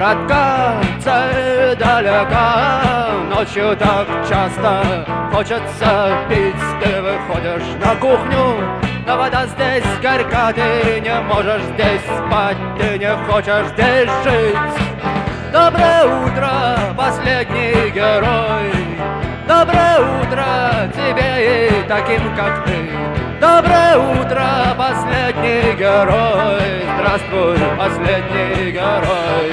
коротка, цель далека. Ночью так часто хочется пить. Ты выходишь на кухню, но вода здесь горька. Ты не можешь здесь спать, ты не хочешь здесь жить. Доброе утро, последний герой. Доброе утро тебе и таким, как ты. Доброе утро, последний герой. Здравствуй, последний герой.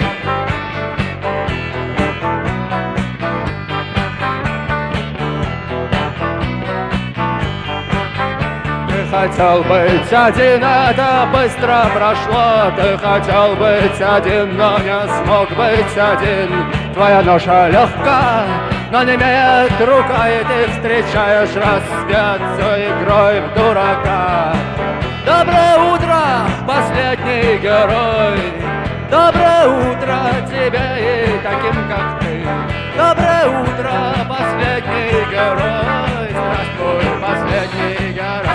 Ты хотел быть один, это быстро прошло. Ты хотел быть один, но не смог быть один. Твоя ноша легка, но не имеет рука, и ты встречаешь рассвет за игрой в дурака. Доброе утро, последний герой. Доброе утро тебе и таким, как ты. Доброе утро, последний герой. Здравствуй, последний герой.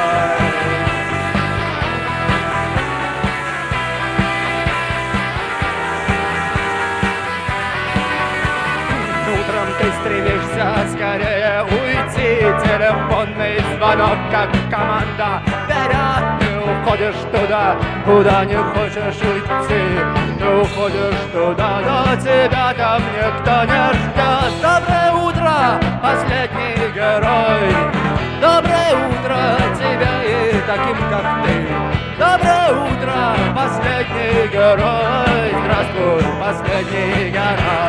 Утром ты стремишься скорее уйти. Телефонный звонок, как команда. Вперед, ты уходишь туда, куда не хочешь уйти. Ты уходишь туда, но тебя там никто не ждет. Доброе утро, последний герой. Доброе утро тебе и таким, как ты. Доброе утро, последний герой. Здравствуй, последний герой.